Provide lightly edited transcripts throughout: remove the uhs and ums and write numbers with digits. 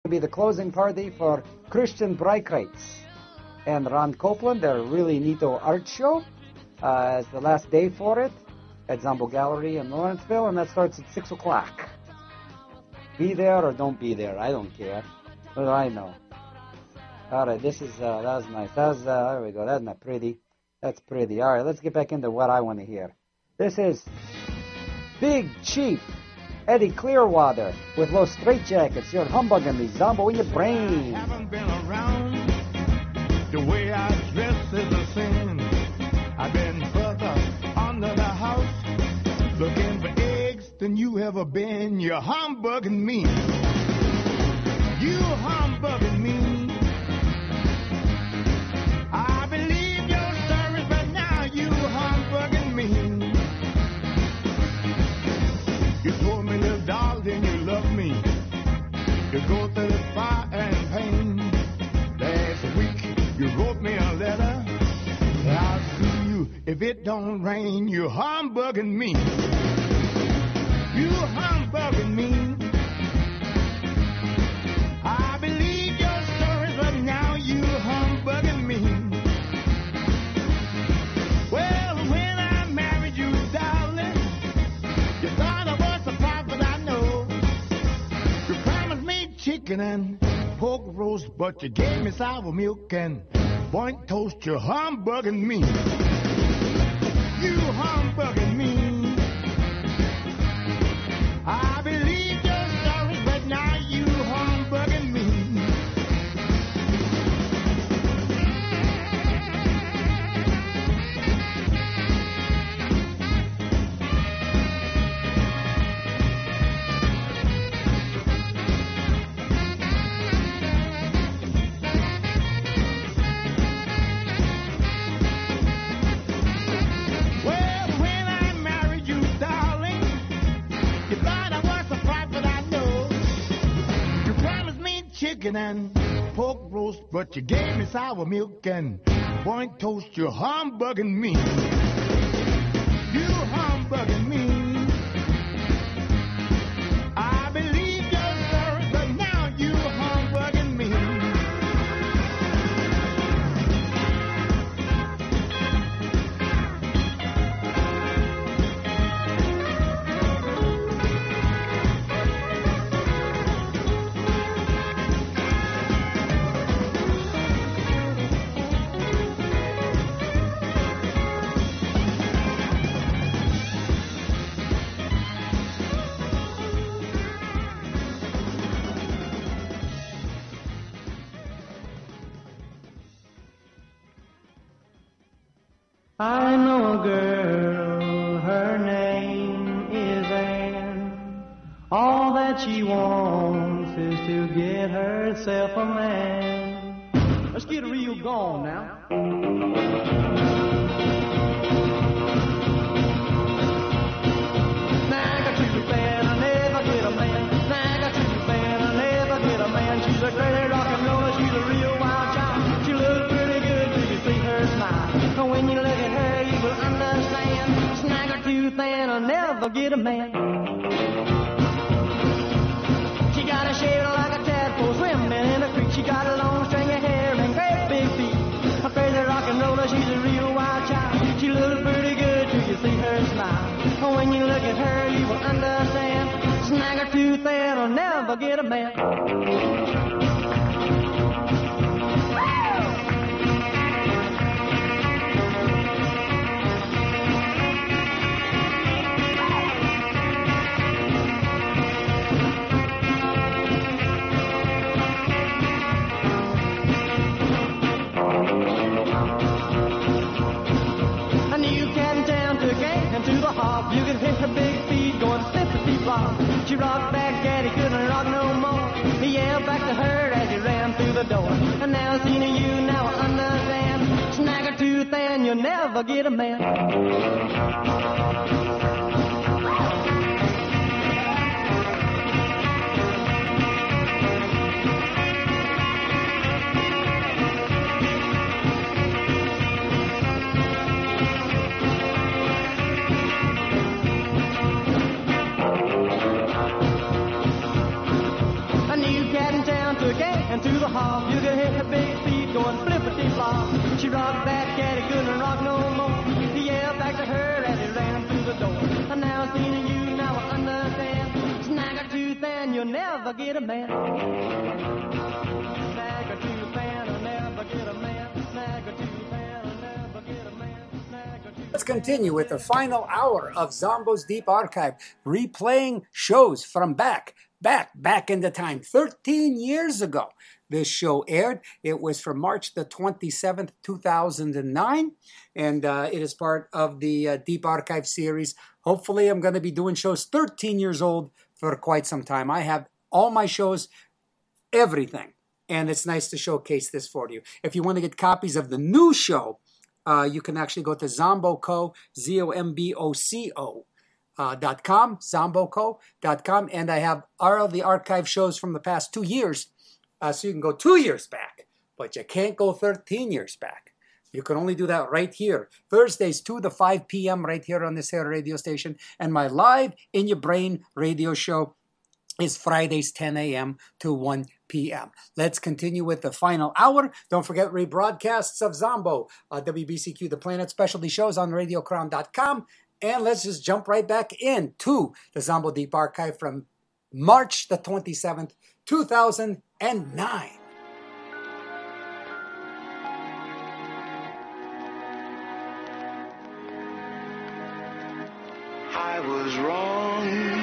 be the closing party for Christian Breitkreitz and Ron Copeland. Their really neato art show. It's the last day for it at Zombo Gallery in Lawrenceville, and that starts at 6 o'clock. Be there or don't be there. I don't care. What do I know? All right, this is, that was nice. There we go. That's not pretty. That's pretty. All right, let's get back into what I want to hear. This is Big Chief Eddie Clearwater with Los Straitjackets. You're humbugging me, Zombo, in your brain. I haven't been around. The way I dress is a sin. I've been further under the house, looking for eggs than you ever been. You're humbugging me. You humbugging me. I believe your stories, but now you humbugging me. You told me, little darling, you love me. You go through the fire and pain. Last week you wrote me a letter. I'll see you if it don't rain. You humbugging me. You humbugging me. I believe your stories, but now you humbugging me. Well, when I married you, darling, you thought I was a prophet, I know. You promised me chicken and pork roast, but you gave me sour milk and point toast. You're humbugging me. You humbugging me. I believe your stories, but now you humbugging me. Chicken and pork roast, but you gave me sour milk and point toast. You're humbugging me. You humbugging me. I believe your story, but now you humbugging me. I know a girl, her name is Ann. All that she wants is to get herself a man. Let's get real gone now. Snagger too bad, I never get a man. Snagger too bad, I never get a man. She's a crazy rock and roller, she's a real wild child. She looks pretty good till you see her smile. When you look at her, you will understand. Snagger too thin, I'll never get a man. She got a shape like a tadpole swimming in a creek. She got a long string of hair and great big feet. A crazy rock and roller, she's a real wild child. She looks pretty good till you see her smile. When you look at her, you will understand. Snagger too thin, I'll never get a man. To the hop, you can hit her big feet going 50 blocks. She rocked back, Daddy couldn't rock no more. He yelled back to her as he ran through the door. And now seeing you, now I understand. Snagger too thin, you'll never get a man. the gang and to the hall. You can hear her big feet going flippity-flop. She rocked that caddy, couldn't rock no more. He yelled back to her as he ran through the door. And now I've seen you, now I understand. Snag a tooth and you'll never get a man. Snag a tooth and you'll never get a man. Snag a tooth and you'll never get a man. Snag a tooth. Let's continue with the final hour of Zombo's Deep Archive, replaying shows from back in the time. 13 years ago, this show aired. It was from March the 27th, 2009, and it is part of the Deep Archive series. Hopefully, I'm going to be doing shows 13 years old for quite some time. I have all my shows, everything, and it's nice to showcase this for you. If you want to get copies of the new show, you can actually go to Zomboco, ZOMBOCO. .com, Zomboco.com, and I have all the archive shows from the past 2 years, so you can go 2 years back, but you can't go 13 years back. You can only do that right here. Thursdays 2 to 5 p.m. right here on this here radio station, and my live In Your Brain radio show is Fridays 10 a.m. to 1 p.m. Let's continue with the final hour. Don't forget rebroadcasts of Zombo, WBCQ, The Planet, specialty shows on RadioCrown.com. And let's just jump right back into the Zombo Deep Archive from March the 27th, 2009. I was wrong.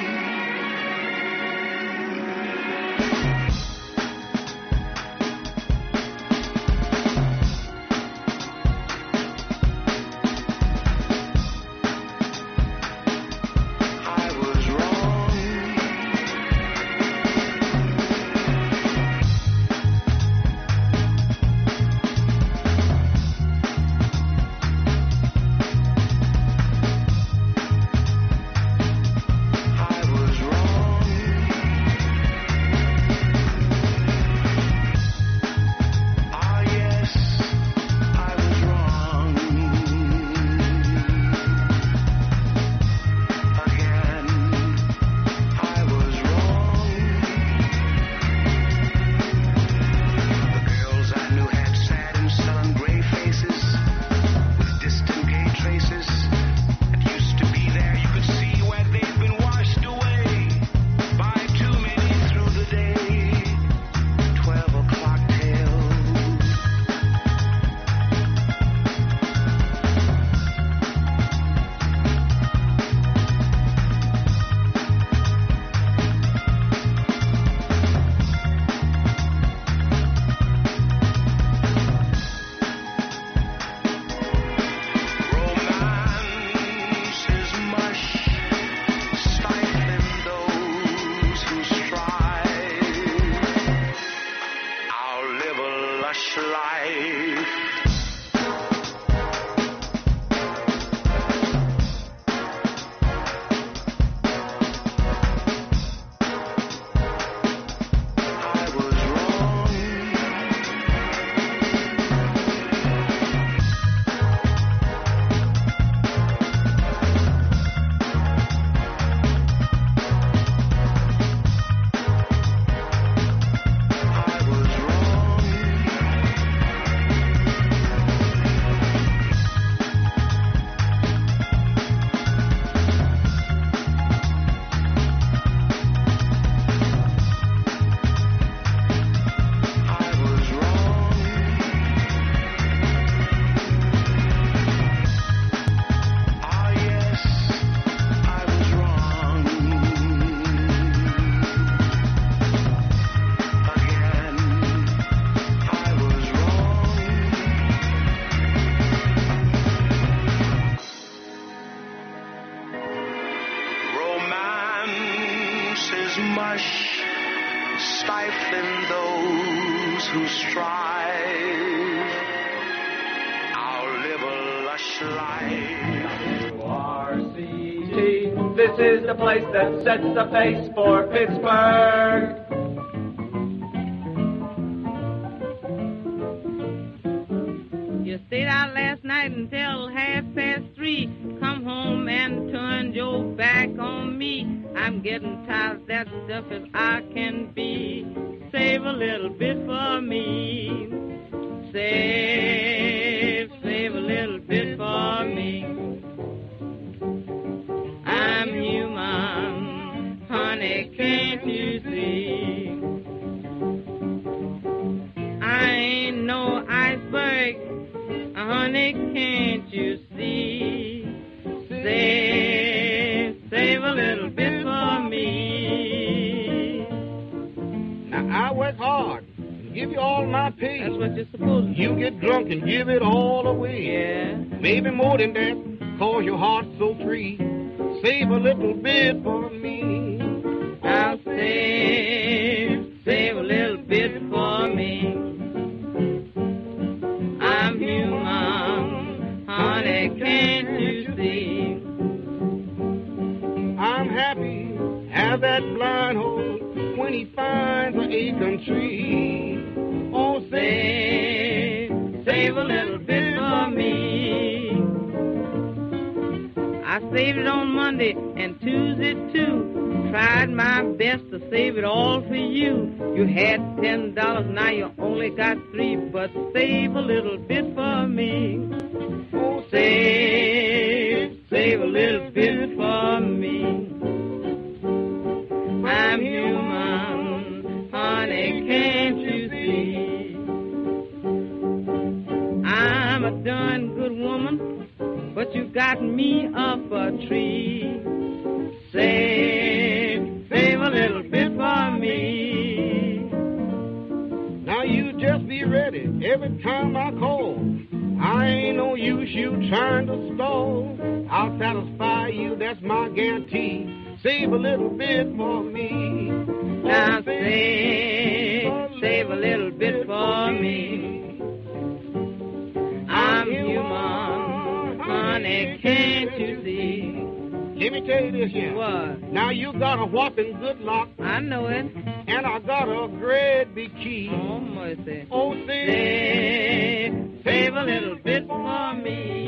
This is the place that sets the pace for Pittsburgh. You stayed out last night until 3:30. Come home and turn your back on me. I'm getting tired of that stuff as I can be. Save a little bit for me. Save a little bit for me. I'm human, honey, can't you see? I ain't no iceberg, honey, can't you see? Save a little bit for me. Now I work hard and give you all my pay. That's what you're supposed to do. You get drunk and give it all away. Yeah. Maybe more than that, cause your heart's so free. Save a little bit for me. I'll save a little bit for me. I'm human, honey, can't you see? I'm happy, have that blind horse when he finds an acorn tree. Oh, Save a little bit for me. I saved it on Monday and Tuesday too. Tried my best to save it all for you. You had $10, now you only got $3, but save a little bit for me. oh, Save a little bit for me. I'm human, honey, can't you see? I'm a darn good woman, but you got me up a tree. Save a little bit for me. Now you just be ready every time I call. I ain't no use you trying to stall. I'll satisfy you, that's my guarantee. Save a little bit for me. Now save a little bit for me. I'm human, honey, can't you see? Let me tell you this here. What? Now you got a whopping good lock, I know it. and I got a great big key. Oh, mercy. Oh, Save a little bit for me.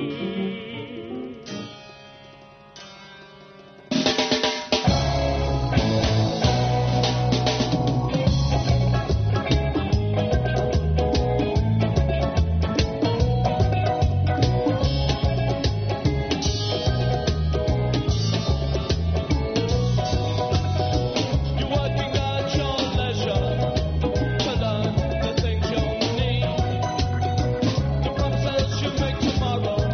You're working at your leisure to learn the things you need. The promises you make tomorrow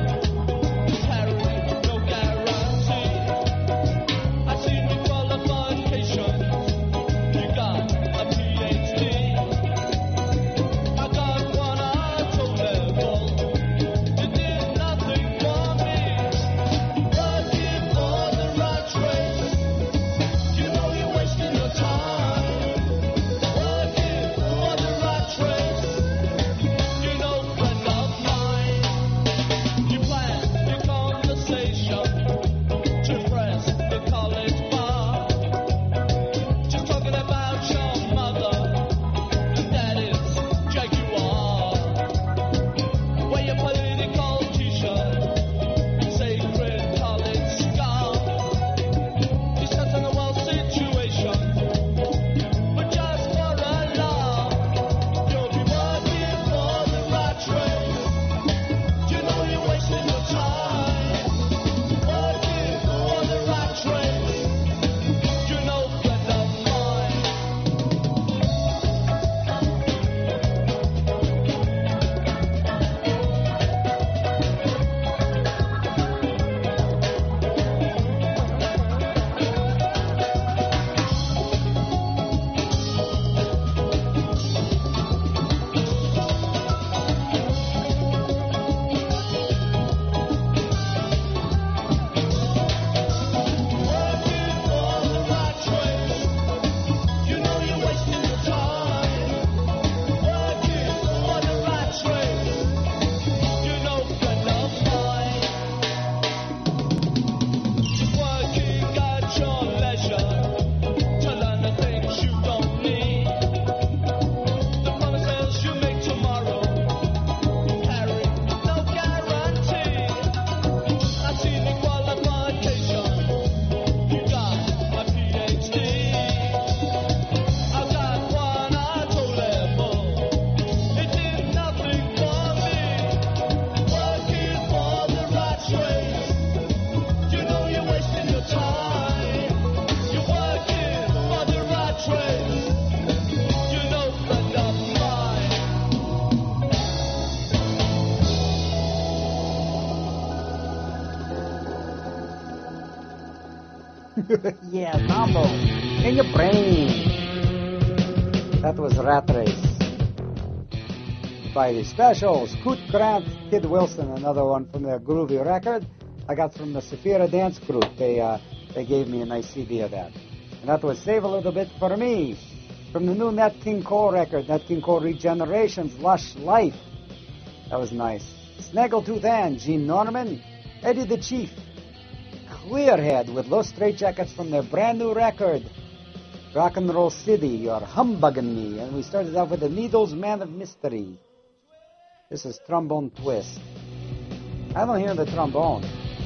Yeah, Zombo. In your brain. That was Rat Race. By the Specials, Coot Grant, Kid Wilson, another one from their groovy record. I got from the Saphira Dance Group. They gave me a nice CD of that. And that was Save a Little Bit for Me. From the new Nat King Cole record, Nat King Cole Regenerations, Lush Life. That was nice. Snaggletooth Ann, Gene Norman, Eddie the Chief, Clearhead with Los Straitjackets from their brand new record, Rock and Roll City, You're Humbugging Me. And we started off with the Needles, Man of Mystery. This is Trombone Twist. I don't hear the trombone.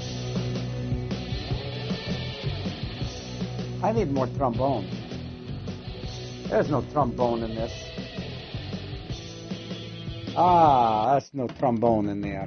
I need more trombone. There's no trombone in this. Ah, that's no trombone in there.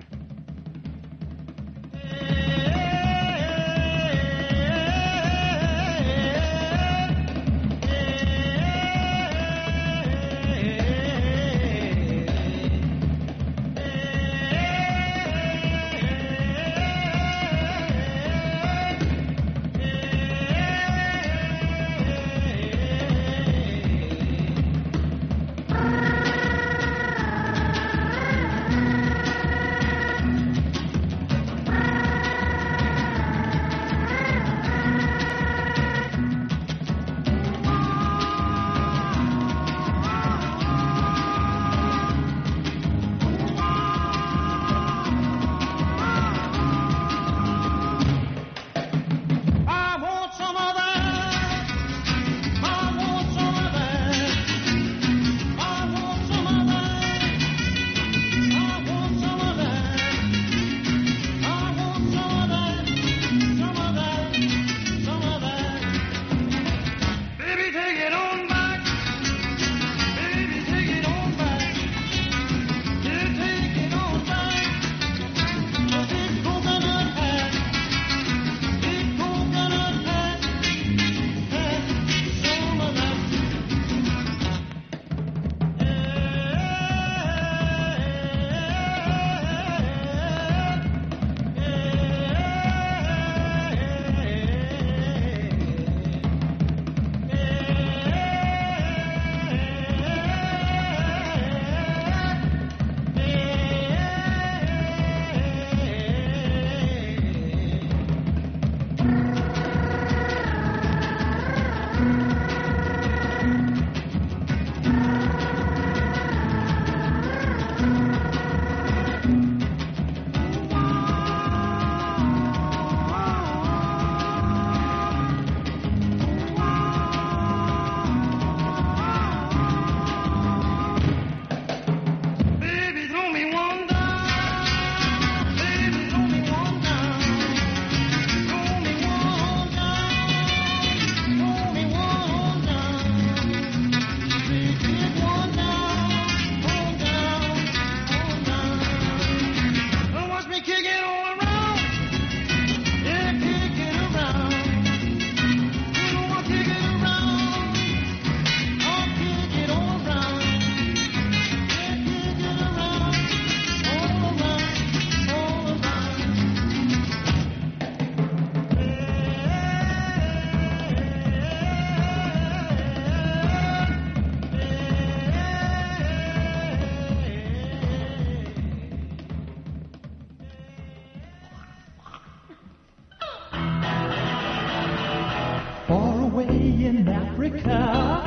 in Africa.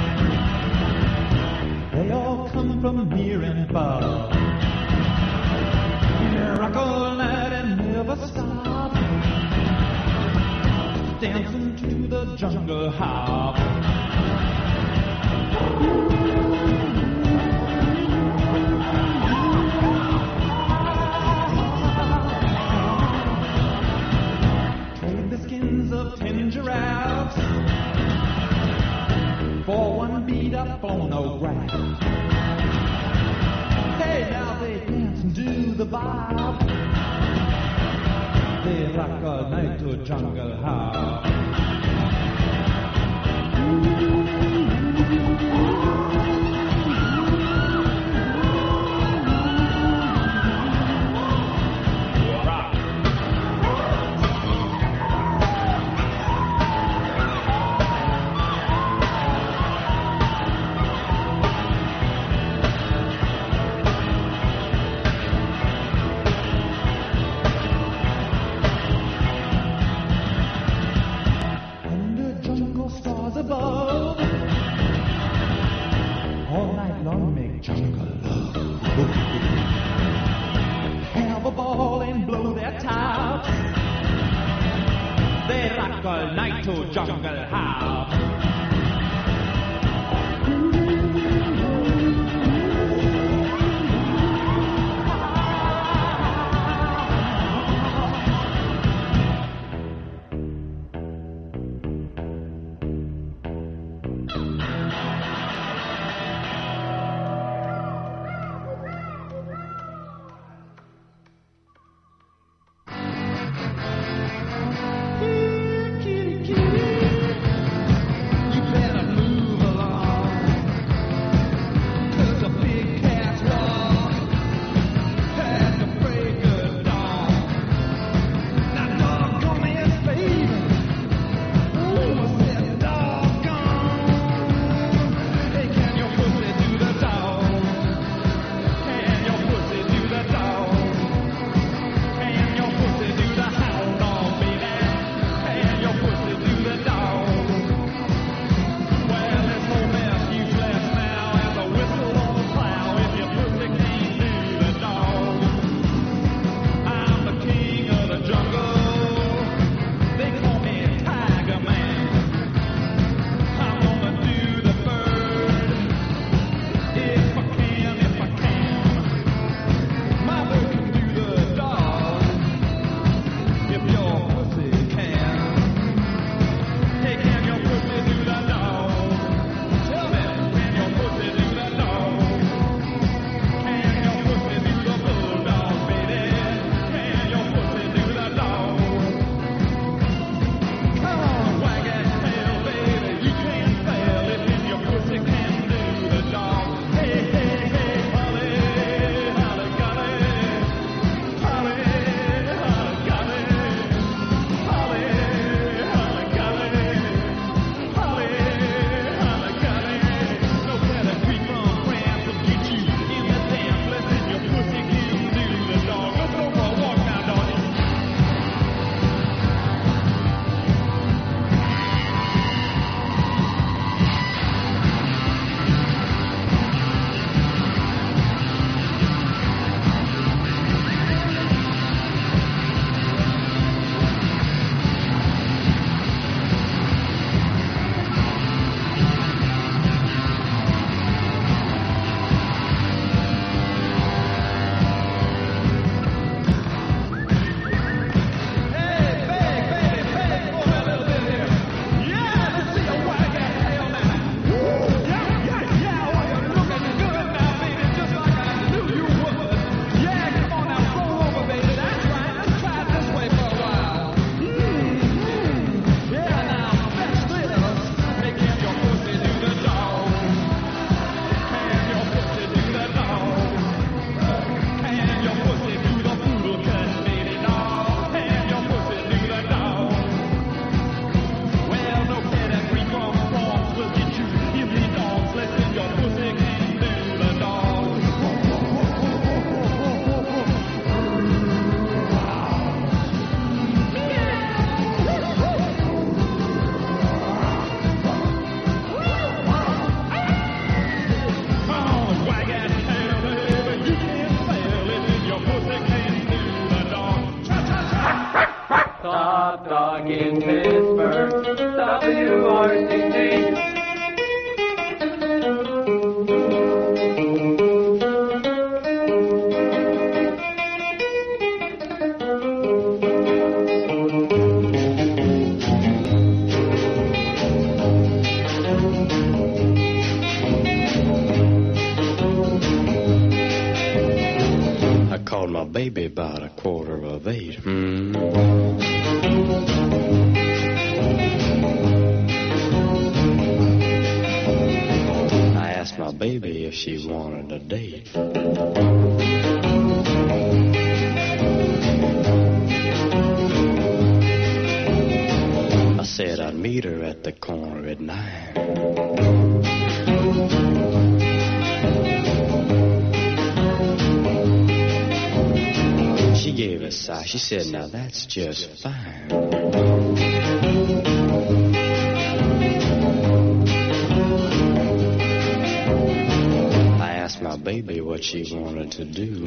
They all come from near and far. Rock all night and never stop, dancing to the jungle hop. Trade the skins of 10 giraffes for one beat up phonograph. Hey, now they dance and do the bob. They rock all night to jungle hop. Lord, make jungle love. Have a ball and blow their top. They rock all night to jungle house. Baby about 7:15. I asked my baby if she wanted a date. I said I'd meet her at the corner at 9. She gave a sigh. She said, now that's just fine. asked my baby what she wanted to do.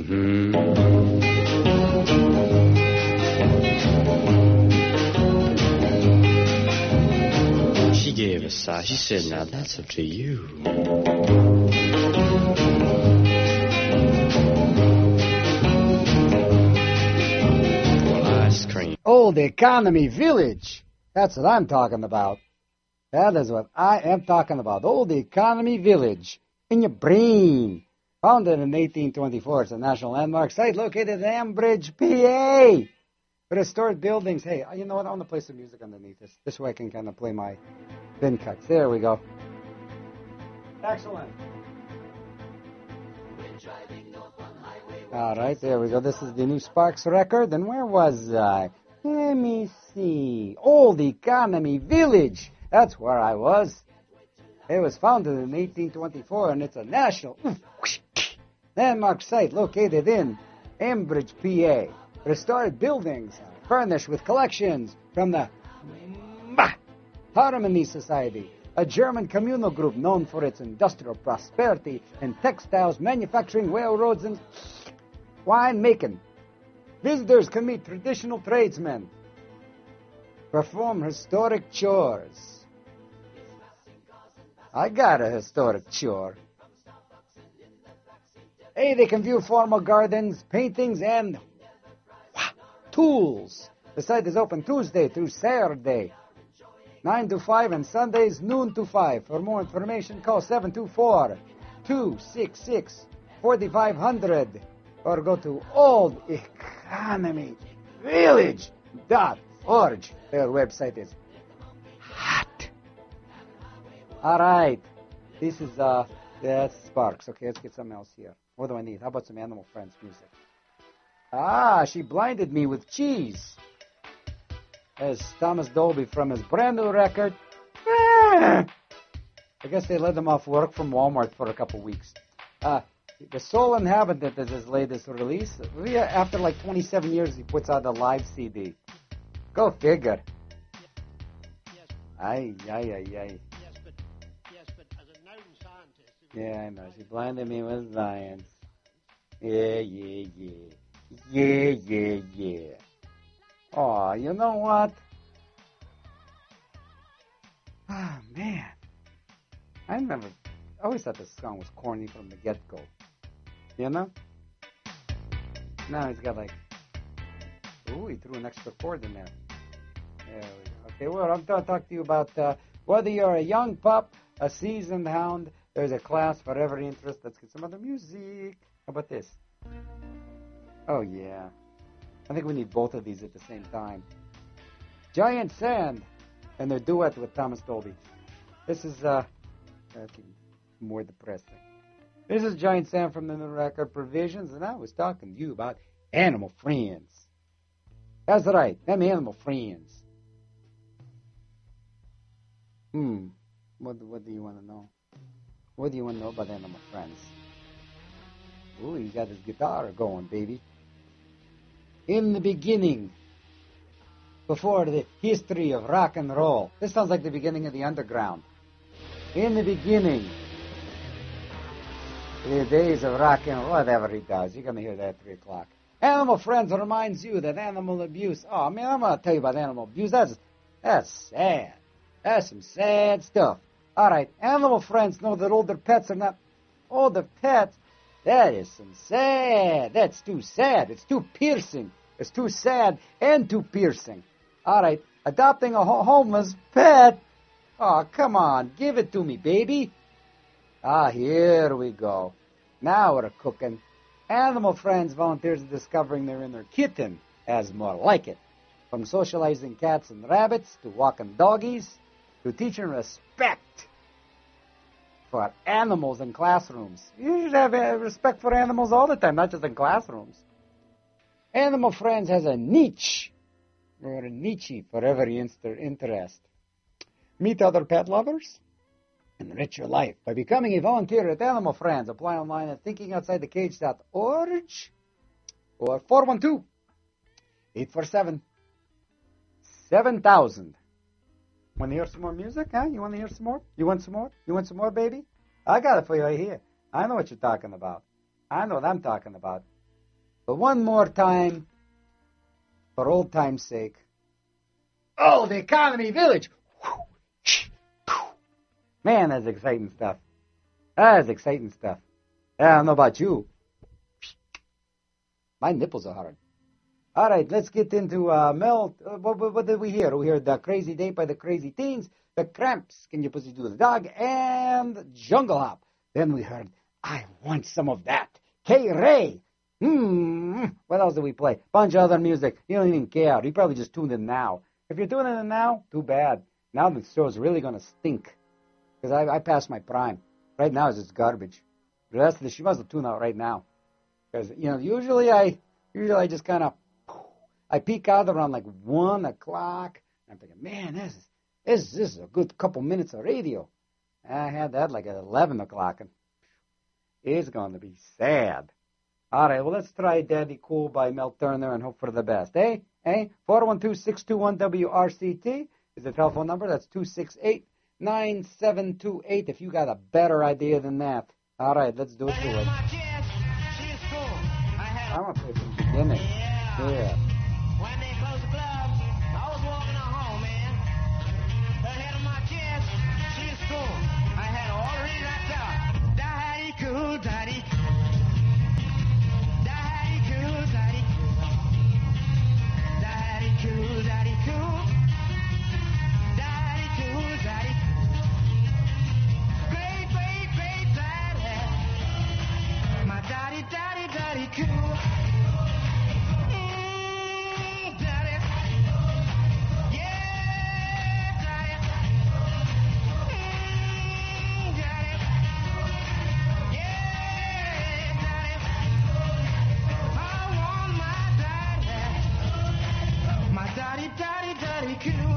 She gave a sigh. She said, now that's up to you. Well, ice cream. Old Economy Village. That's what I'm talking about. That is what I am talking about. Old Economy Village. In your brain. Founded in 1824. It's a national landmark site located in Ambridge, PA. Restored buildings. Hey, you know what? I want to play some music underneath this. This way I can kind of play my bin cuts. There we go. Excellent. All right, there we go. This is the new Sparks record. And where was I? Let me see. Old Economy Village. That's where I was. It was founded in 1824, and it's a national landmark site located in Ambridge, PA. Restored buildings furnished with collections from the Harmony Society, a German communal group known for its industrial prosperity in textiles, manufacturing, railroads, and wine making. Visitors can meet traditional tradesmen, perform historic chores. I got a historic chore. Hey, they can view formal gardens, paintings, and tools. The site is open Tuesday through Saturday, 9 to 5, and Sundays, noon to 5. For more information, call 724-266-4500 or go to oldeconomyvillage.org. Their website is hot. All right. This is, that's Sparks. Okay, let's get something else here. What do I need? How about some Animal Friends music? Ah, She Blinded Me with Cheese. As Thomas Dolby from his brand new record. I guess they let him off work from Walmart for a couple weeks. The Soul Inhabitant is his latest release. After like 27 years, he puts out a live CD. Go figure. Ay. Yes, but as a known scientist... Yeah, I know. She blinded me with science. Yeah. Oh, you know what? Ah, man. I always thought this song was corny from the get-go. You know? Now he's got like... Ooh, he threw an extra chord in there. There we go. Okay, well, I'm going to talk to you about whether you're a young pup, a seasoned hound, there's a class for every interest. Let's get some other music. How about this? Oh, yeah. I think we need both of these at the same time. Giant Sand and their duet with Thomas Dolby. This is more depressing. This is Giant Sand from the new record Provisions, and I was talking to you about Animal Friends. That's right, them Animal Friends. What do you want to know? What do you want to know about Animal Friends? Ooh, he got his guitar going, baby. In the beginning, before the history of rock and roll. This sounds like the beginning of the underground. In the beginning, the days of rock and roll, whatever he does. You're going to hear that at 3 o'clock. Animal Friends reminds you that animal abuse. Oh, man, I'm going to tell you about animal abuse. That's sad. That's some sad stuff. All right, Animal Friends know that older pets are not older pets. That is some sad. That's too sad. It's too piercing. It's too sad and too piercing. All right, adopting a homeless pet. Oh, come on. Give it to me, baby. Ah, here we go. Now we're cooking. Animal Friends volunteers are discovering their inner kitten as more like it. From socializing cats and rabbits to walking doggies to teaching respect for animals in classrooms. You should have respect for animals all the time, not just in classrooms. Animal Friends has a niche, or a niche for every interest. Meet other pet lovers. Enrich your life by becoming a volunteer at Animal Friends. Apply online at thinkingoutsidethecage.org or 412-847-7000. Want to hear some more music? Huh? You want to hear some more? You want some more? You want some more, baby? I got it for you right here. I know what you're talking about. I know what I'm talking about. But one more time, for old time's sake. Oh, the Economy Village. Man, that's exciting stuff. That's exciting stuff. I don't know about you. My nipples are hard. All right, let's get into Mel. What did we hear? We heard The Crazy Day by the Crazy Teens, The Cramps, Can You Pussy Do the Dog, and Jungle Hop. Then we heard I Want Some of That. K-Ray. What else did we play? Bunch of other music. You don't even care. You probably just tuned in now. If you're tuning in now, too bad. Now the show's really going to stink. Because I passed my prime. Right now it's just garbage. The rest of the show, you must have tuned out right now. Because, usually I just kind of, I peek out around like 1 o'clock. I'm thinking, man, this is a good couple minutes of radio. I had that like at 11 o'clock. And it's going to be sad. All right, well, let's try Daddy Cool by Mel Turner and hope for the best. 412-621-WRCT is the telephone number. That's 268-9728 if you got a better idea than that. All right, let's do it to it. I'm going to play from the beginning. Yeah. When they closed the club, I was walking her home, man. Her head on my chest, she was cool. I had her all ready wrapped up. Daddy cool, daddy. Daddy cool, daddy. Daddy cool, daddy cool. Daddy cool, daddy. Great, great, great daddy. My daddy, daddy, daddy cool. Daddy. Yeah, daddy. Daddy. Yeah, daddy. I want my daddy. My daddy, daddy, daddy cool.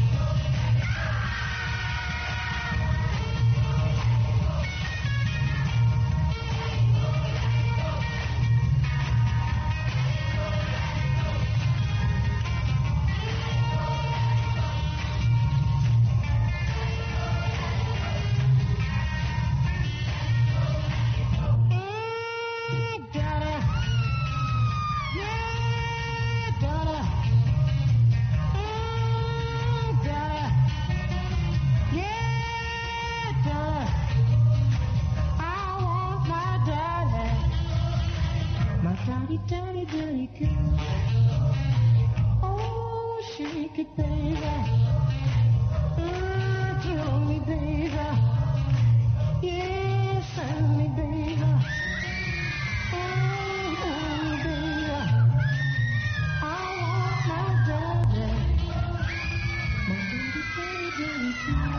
Daddy, daddy, daddy, cool. Oh, shake it, baby. Thrill me, baby. Yeah, send me, baby. Oh, hold me, baby. I want my daddy. My daddy, daddy, daddy, cool.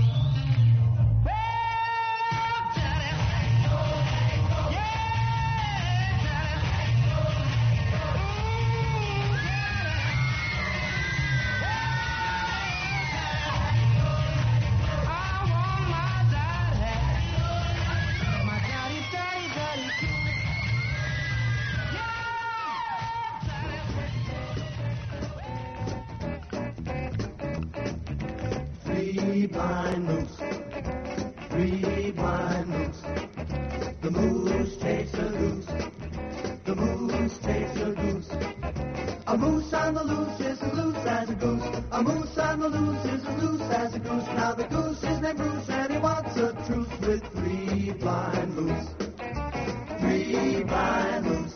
Free blind moose, free blind moose. The moose takes a goose, the moose takes a goose. A moose on the loose is as loose as a goose. A moose on the loose is as loose as a goose. Now the goose is named Bruce and he wants a truce with three blind moose. Three blind moose.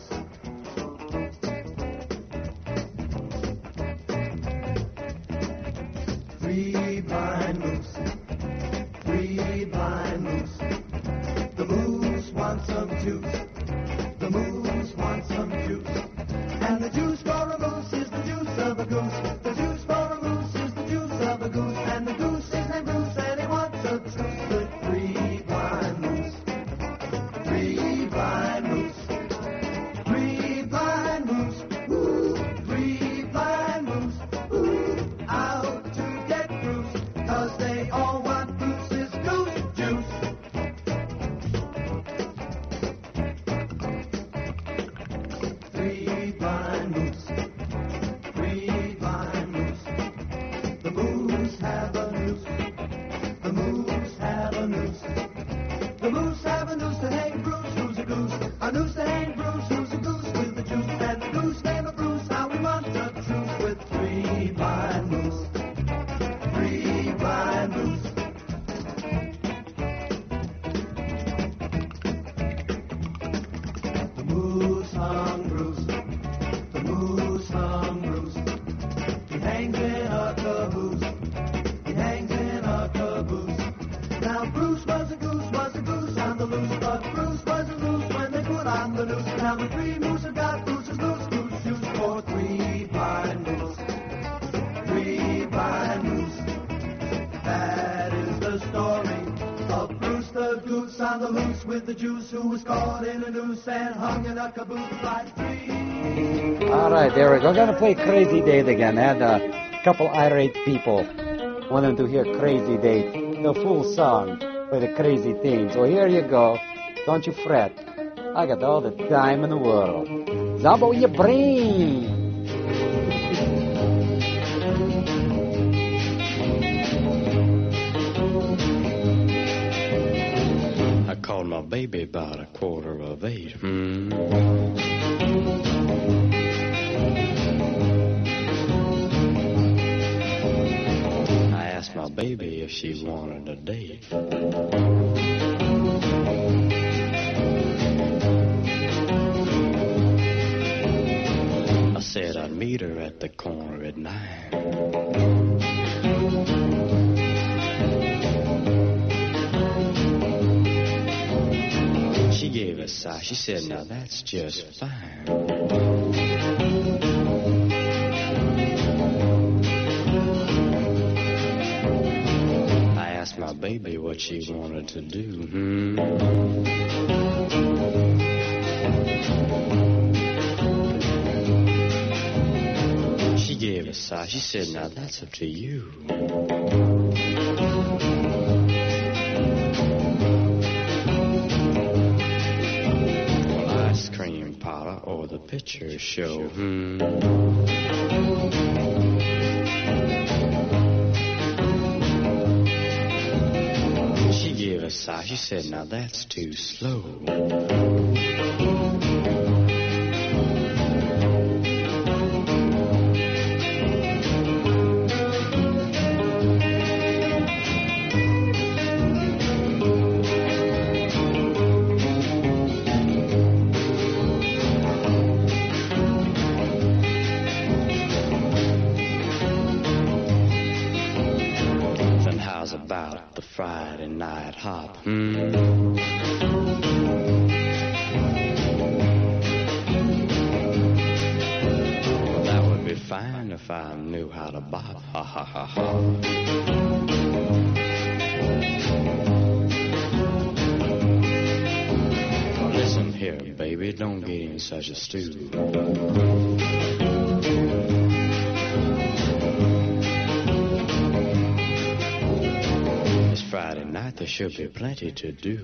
Three blind moose, three blind moose. The moose wants some juice, the moose wants some juice. And the juice for a moose is the juice of a goose. The juice for a moose is the juice of a goose. And the goose is named Bruce and he wants a truce with three blind moose. Three blind moose, three blind moose. Ooh, three blind moose. Ooh, out to get Bruce, 'cause they all want Bruce's goose juice. Three blind moose, three blind moose. The moose have a noose, the moose have a noose. The moose have a noose that hey on the loose. Now the three moose have got gooses loose, goose juice for three blind moose. Three blind moose. That is the story of Bruce the goose on the loose with the juice, who was caught in a noose and hung in a caboose like three. All right, there we go. We're going to play Crazy Date again. I had a couple irate people wanting to hear Crazy Date, the full song for the crazy things. Well, here you go. Don't you fret. I got all the time in the world. Zombo in your brain. I called my baby about 7:15. I asked my baby if she wanted a date. I said I'd meet her at the corner at 9. She gave a sigh. She said, now that's just fine. I asked my baby what she wanted to do. She gave a sigh. She said, now that's up to you. Ice cream parlor or the picture show. She gave a sigh. She said, now that's too slow. About the Friday night hop. Well, that would be fine if I knew how to bop. Ha ha ha ha. Well, listen here, baby, don't get in such a stew. Friday night, there should be plenty to do.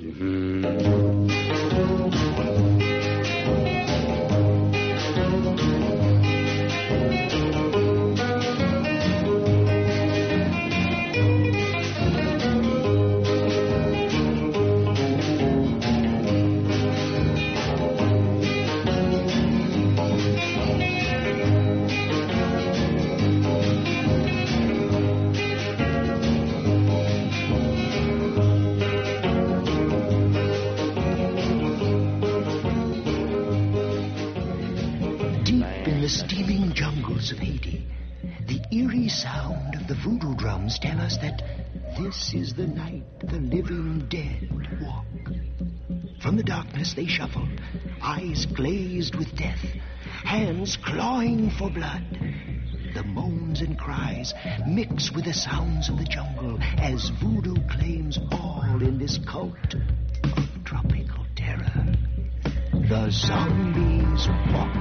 Steaming jungles of Haiti, the eerie sound of the voodoo drums tell us that this is the night the living dead walk. From the darkness they shuffle, eyes glazed with death, hands clawing for blood. The moans and cries mix with the sounds of the jungle as voodoo claims all in this cult of tropical terror. The zombies walk.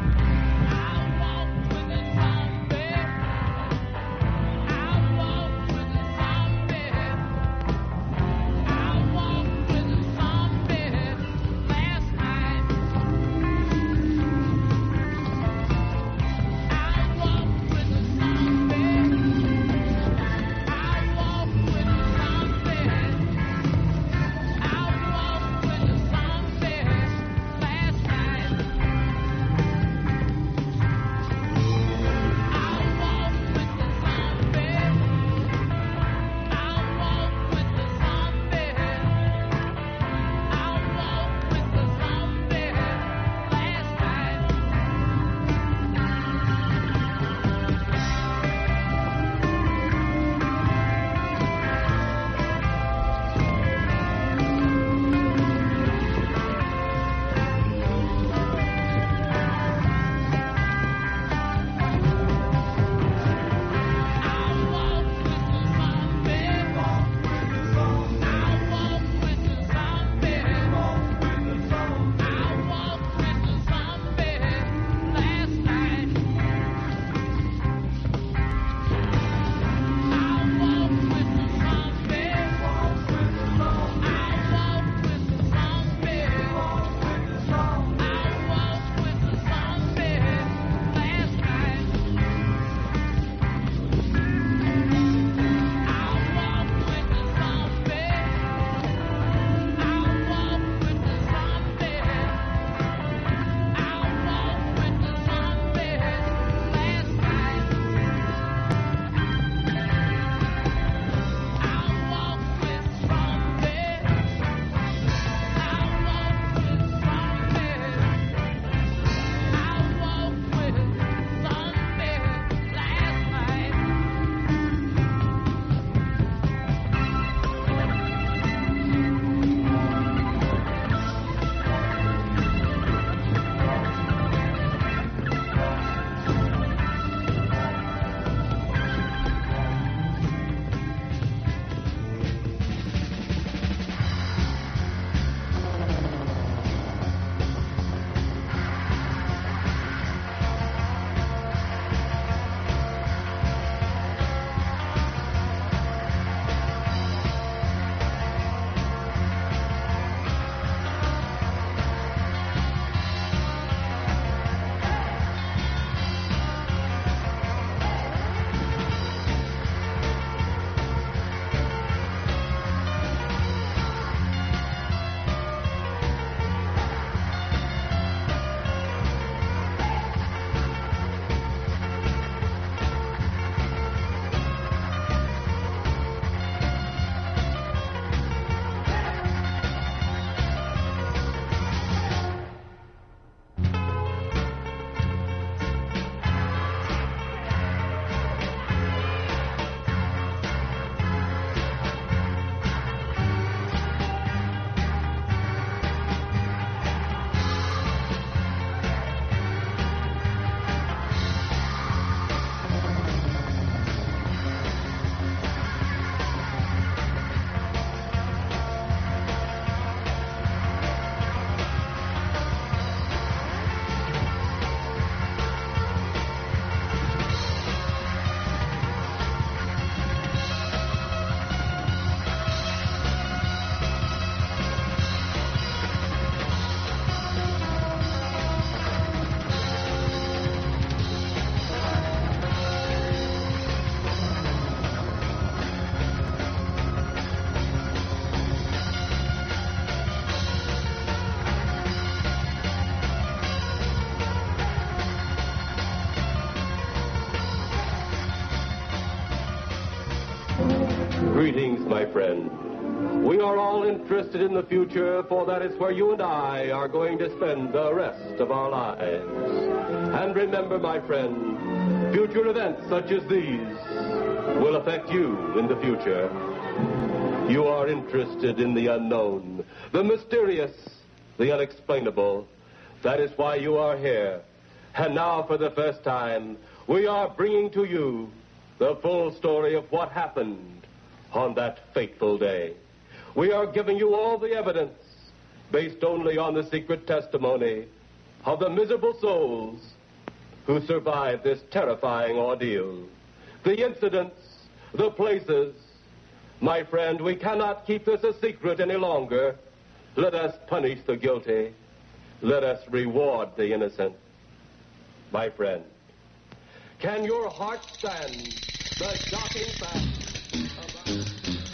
Greetings, my friend. We are all interested in the future, for that is where you and I are going to spend the rest of our lives. And remember, my friend, future events such as these will affect you in the future. You are interested in the unknown, the mysterious, the unexplainable. That is why you are here. And now, for the first time, we are bringing to you the full story of what happened on that fateful day. We are giving you all the evidence based only on the secret testimony of the miserable souls who survived this terrifying ordeal. The incidents, the places. My friend, we cannot keep this a secret any longer. Let us punish the guilty. Let us reward the innocent. My friend, can your heart stand the shocking fact about...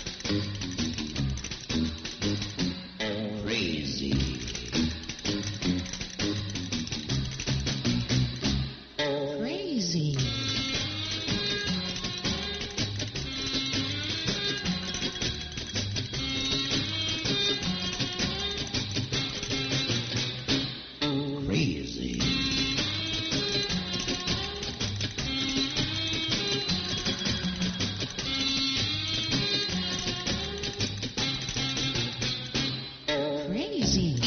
Crazy. Crazy. Crazy. Crazy.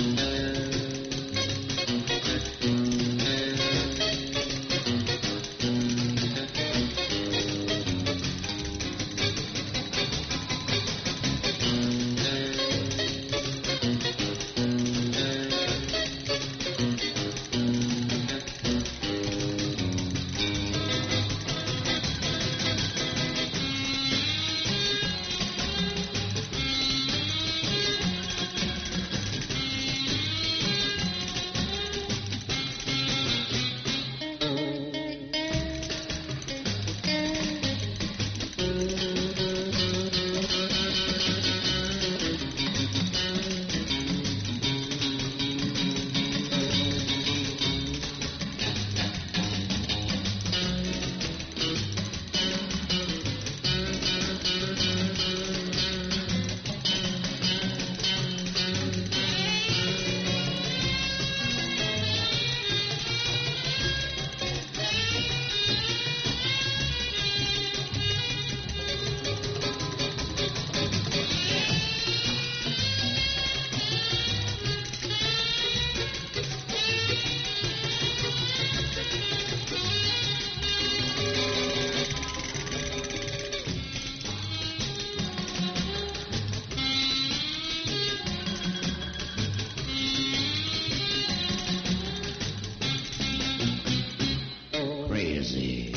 Crazy.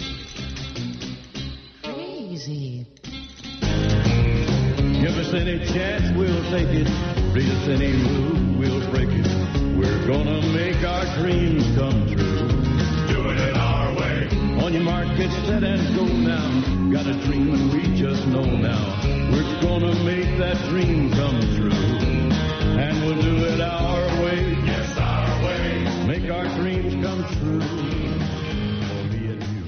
Crazy. Give us any chance, we'll take it. Read us any rule, we'll break it. We're gonna make our dreams come true. Doing it our way. On your mark, get set and go now. Got a dream and we just know now. We're gonna make that dream come true. And we'll do it our way. Yes, our way. Make our dreams come true. For me and you.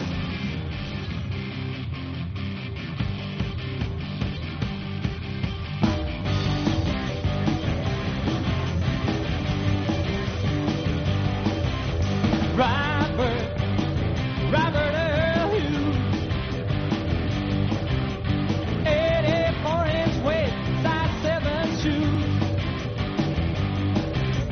Robert Earl Hughes, 84-inch waist, size 7 shoes.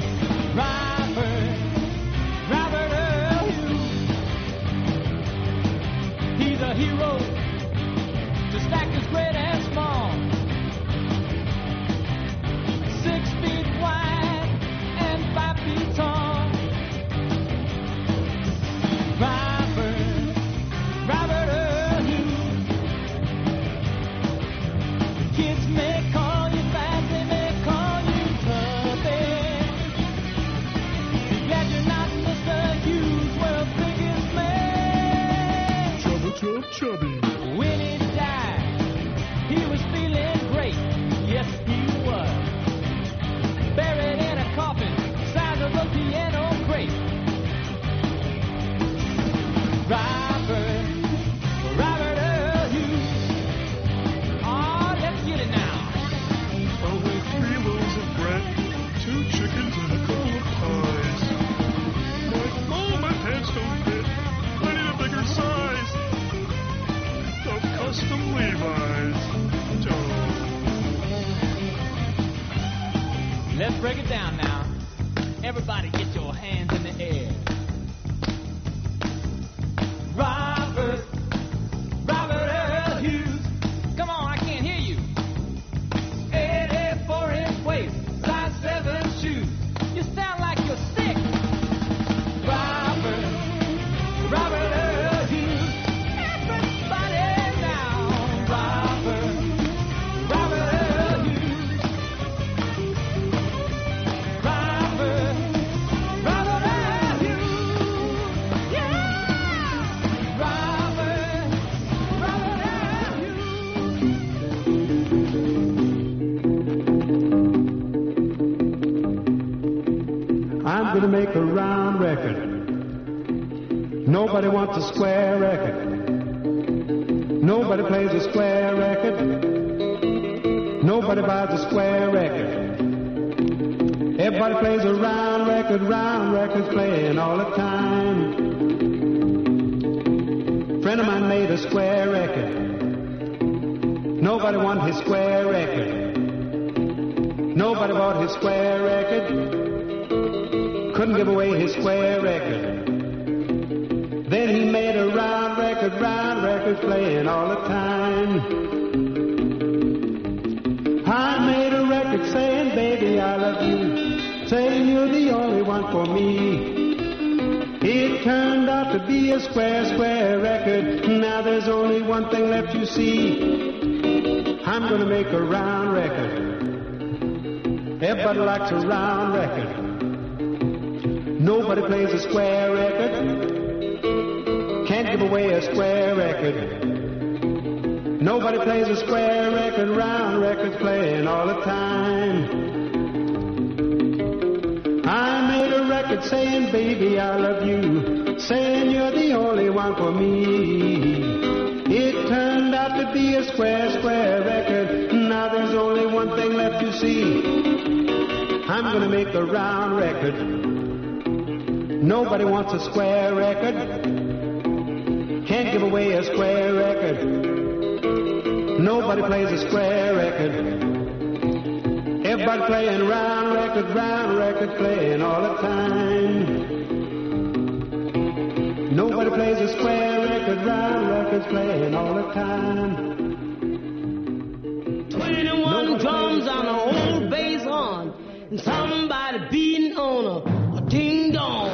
Everybody get your hands in the air. Robert Earl Hughes. Come on, I can't hear you. 84-inch waist, size 7 shoes. You sound like you're sick. Robert Earl Hughes. Everybody now. Robert Earl Hughes. Robert Earl Hughes. Yeah. Robert Earl I'm gonna make a round record. Nobody wants a square record. Nobody plays a square record. Nobody buys a square record. Everybody plays a round records playing all the time. Friend of mine made a square record. Nobody wanted his square record. Nobody bought his square record. Couldn't give away his square record. Then he made a round records playing all the time. I made a record saying, baby, I love you, saying you're the only one for me. It turned out to be a square record. Now there's only one thing left, you see. I'm gonna make a round record. Everybody likes a round record. Nobody plays a square record. Can't give away a square record. Nobody plays a square record. Round records playing all the time. I made a record saying, baby, I love you, saying you're the only one for me. It turned out to be a square record. Now there's only one thing left to see. I'm gonna make a round record. Nobody wants a square record. Can't give away a square record. Nobody plays a square record. Everybody playing round records playing all the time. Nobody plays a square record, round records playing all the time. 21 drums on an old bass horn, and somebody beating on a ding dong.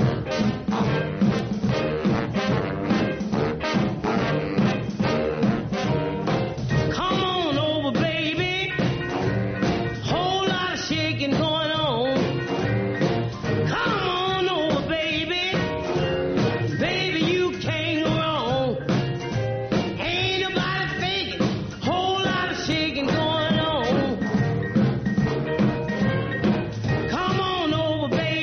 Come on over, baby. Whole lot of shaking going on. Come on over, baby. Baby, you can't go wrong. Ain't nobody faking. Whole lot of shaking going on. Come on over, baby.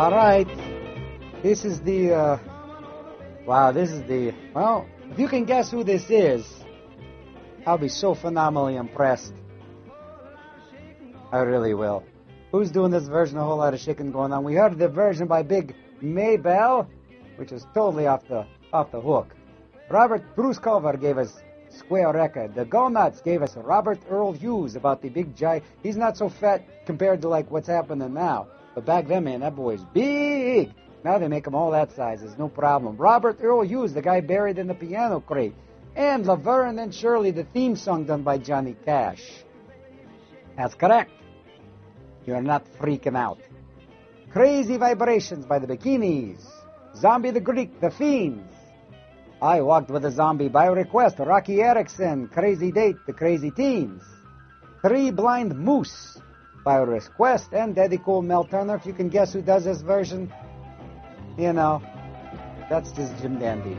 All right. This is the, well, if you can guess who this is, I'll be so phenomenally impressed. I really will. Who's doing this version? A whole lot of shaking going on. We heard the version by Big Maybell, which is totally off the hook. Robert Bruce Culver gave us Square Record. The Go Nuts gave us Robert Earl Hughes about the big giant. He's not so fat compared to like what's happening now. But back then, man, that boy's big. Now they make him all that size. There's no problem. Robert Earl Hughes, the guy buried in the piano crate. And Laverne and Shirley, the theme song done by Johnny Cash. That's correct. You're not freaking out. Crazy Vibrations by the Bikinis. Zombie the Greek, the Fiends. I Walked with a Zombie by request. Rocky Erickson, Crazy Date, the Crazy Teens. Three Blind Moose by request. And Daddy Cool Mel Turner. If you can guess who does this version, you know, that's just Jim Dandy.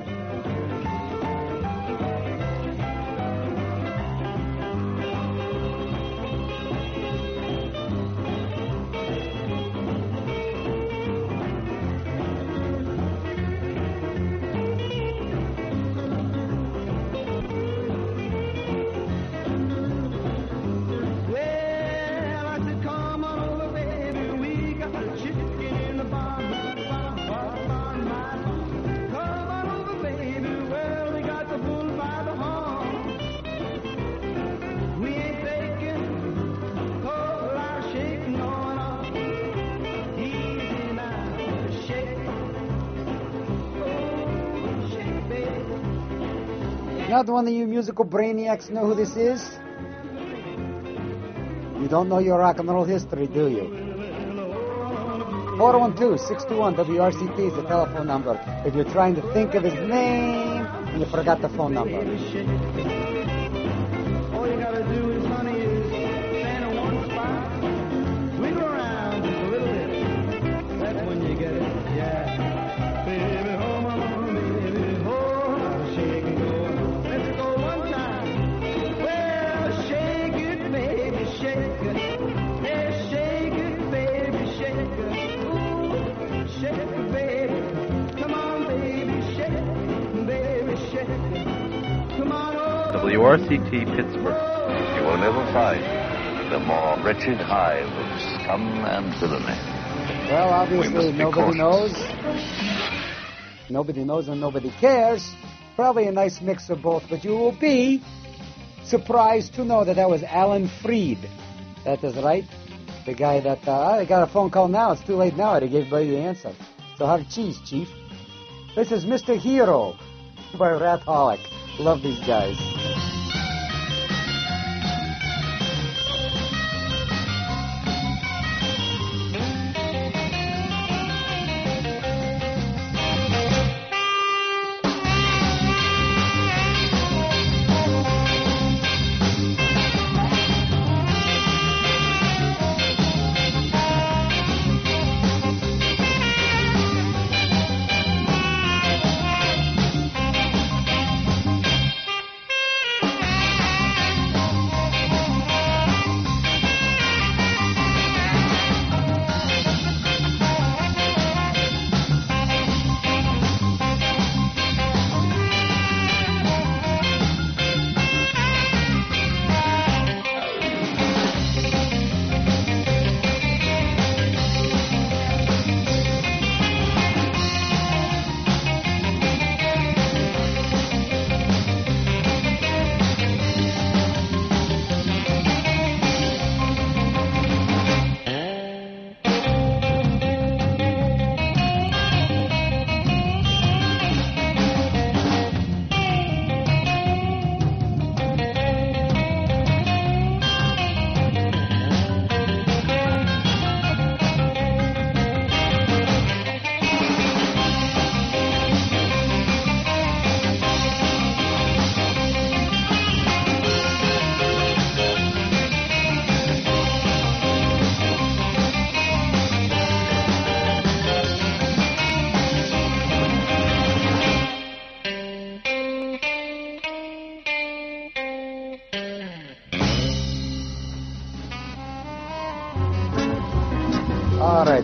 Not one of you musical brainiacs know who this is? You don't know your rock and roll history, do you? 412-621-WRCT is the telephone number. If you're trying to think of his name and you forgot the phone number. All you gotta do is, honey, is stand in one spot, wiggle around just a little bit. That's when you get it, yeah. Baby, hold on, baby, hold on, shake and go. Let's go one time. Well, shake it, baby, shake it. Yeah, shake it, baby, shake it. Ooh, shake it, baby. Come on, baby, shake it, baby, shake it. Come on, oh. WRCT Pittsburgh. You will never find the more wretched hive of scum and villainy. Well, obviously nobody knows. Nobody knows and nobody cares. Probably a nice mix of both, but you will be surprised to know that was Alan Freed. That is right. The guy that, I got a phone call now. It's too late now. I gave everybody the answer. So hard cheese, Chief. This is Mr. Hero by Ratholic. Love these guys.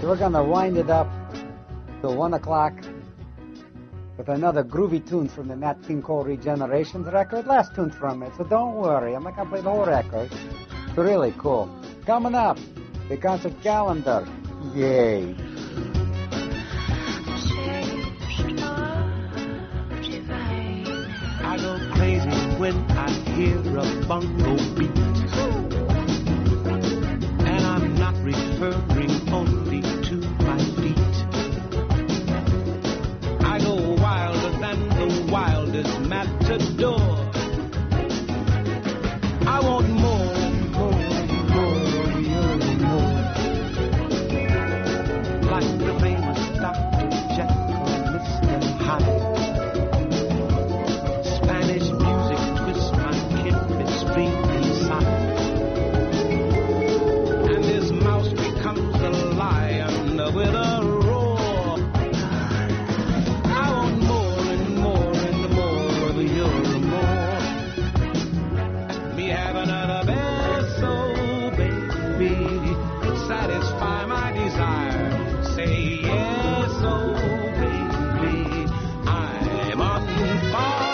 we're going to wind it up till 1 o'clock with another groovy tune from the Nat King Cole Regenerations record. Last tune from it, so don't worry. I'm not going to play the whole record. It's really cool. Coming up, the concert calendar. Yay. I go crazy when I hear a bongo beat. And I'm not referring only to my feet. I go wilder than the wildest matador. I want more and more and more and more. Like the famous Dr. Jekyll and Mr. Hyde. Spanish music twists my chemistry inside. And this mouse becomes a lion with a roar. I want more and more and more of your more. Me have another beso, baby. Satisfy my desire. Say yes, oh baby. I'm on fire.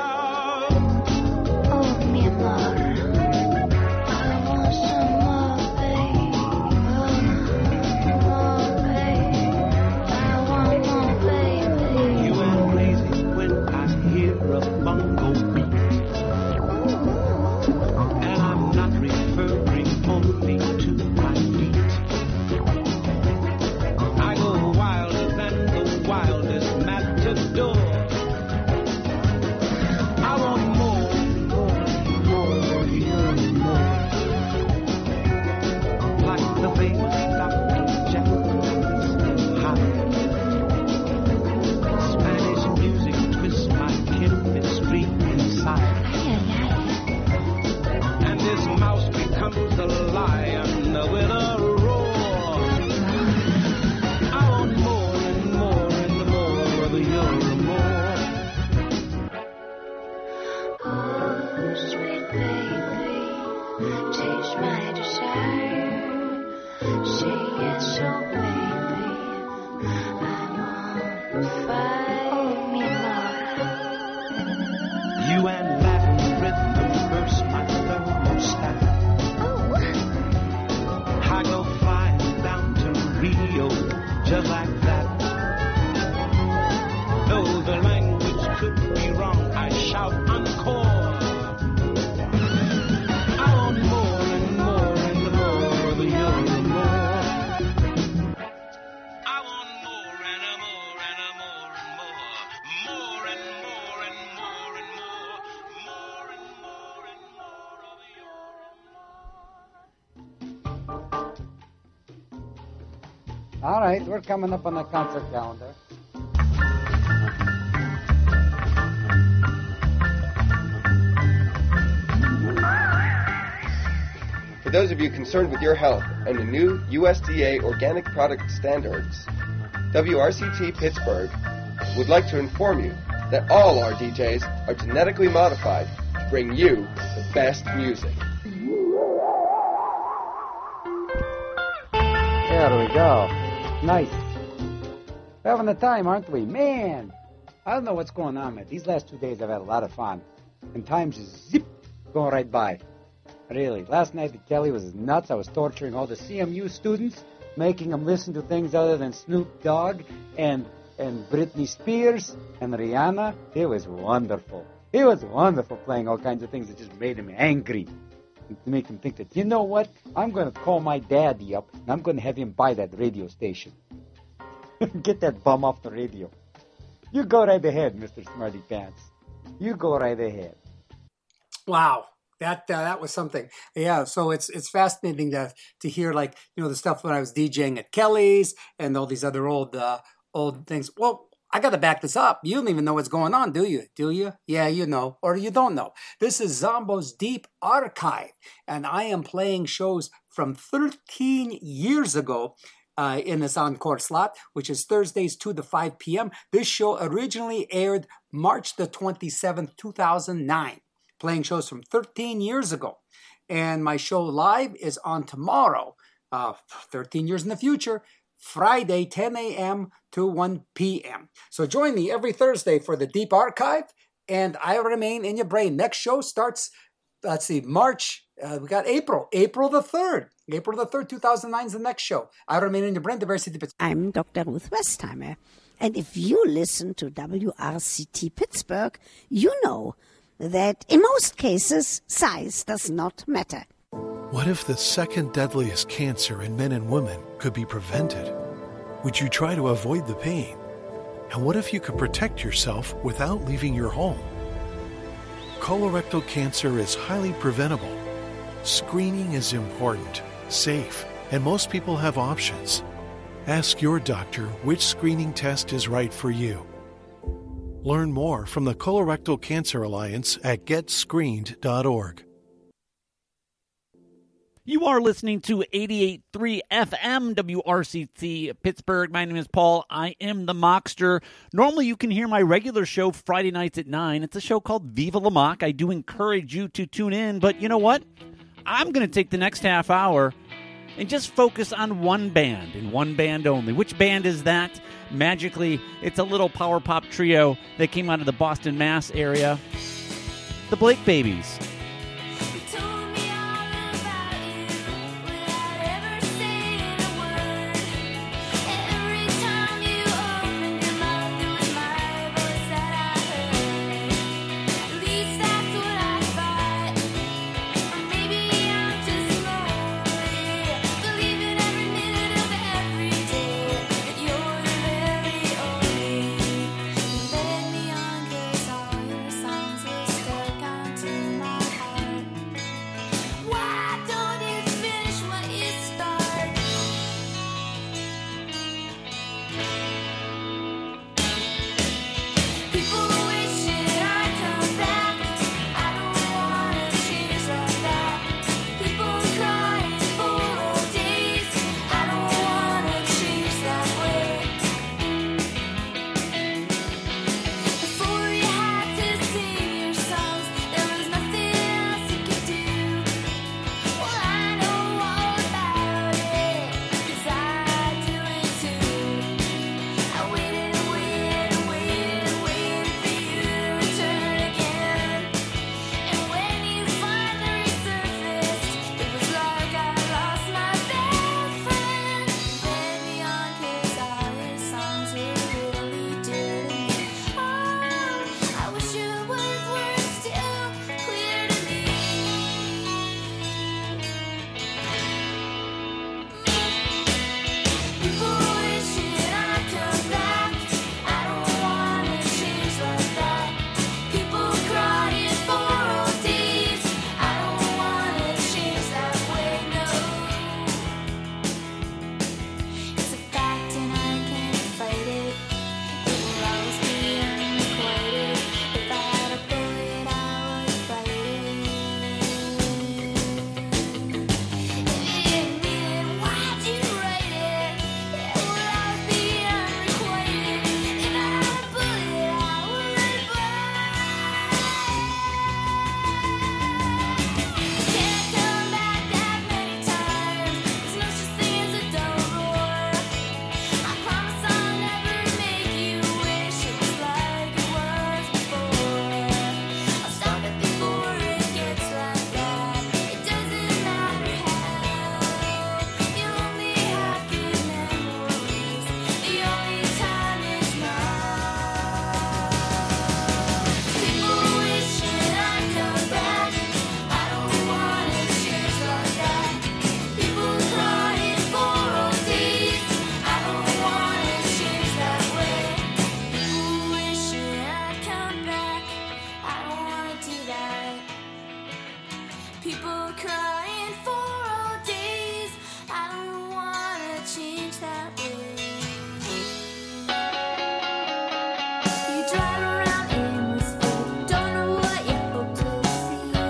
All right, we're coming up on the concert calendar. For those of you concerned with your health and the new USDA organic product standards, WRCT Pittsburgh would like to inform you that all our DJs are genetically modified to bring you the best music. There we go. Nice. We're having a time, aren't we? Man, I don't know what's going on, man. These last 2 days I've had a lot of fun. And time just zip, going right by. Really. Last night at Kelly was nuts. I was torturing all the CMU students, making them listen to things other than Snoop Dogg and Britney Spears and Rihanna. It was wonderful. It was wonderful playing all kinds of things that just made them angry. To make him think that, you know what, I'm going to call my daddy up and I'm going to have him buy that radio station. Get that bum off the radio. You go right ahead, Mr. Smarty Pants. You go right ahead. Wow. That was something. Yeah, so it's fascinating to hear, like, you know, the stuff when I was DJing at Kelly's and all these other old things. Well, I got to back this up. You don't even know what's going on, do you? Do you? Yeah, you know, or you don't know. This is Zombo's Deep Archive, and I am playing shows from 13 years ago in this encore slot, which is Thursdays 2 to 5 p.m. This show originally aired March the 27th, 2009, playing shows from 13 years ago. And my show live is on tomorrow, 13 years in the future, Friday, 10 a.m. to 1 p.m. So join me every Thursday for the Deep Archive, and I Remain in Your Brain. Next show starts, March. We got April the 3rd. April the 3rd, 2009 is the next show. I Remain in Your Brain, Diversity Pittsburgh. I'm Dr. Ruth Westheimer. And if you listen to WRCT Pittsburgh, you know that in most cases, size does not matter. What if the second deadliest cancer in men and women could be prevented? Would you try to avoid the pain? And what if you could protect yourself without leaving your home? Colorectal cancer is highly preventable. Screening is important, safe, and most people have options. Ask your doctor which screening test is right for you. Learn more from the Colorectal Cancer Alliance at getscreened.org. You are listening to 88.3 FM WRCT Pittsburgh. My name is Paul. I am the Mockster. Normally you can hear my regular show Friday nights at 9. It's a show called Viva La Mock. I do encourage you to tune in, but you know what? I'm going to take the next half hour and just focus on one band and one band only. Which band is that? Magically, it's a little power pop trio that came out of the Boston, Mass area. The Blake Babies. Try to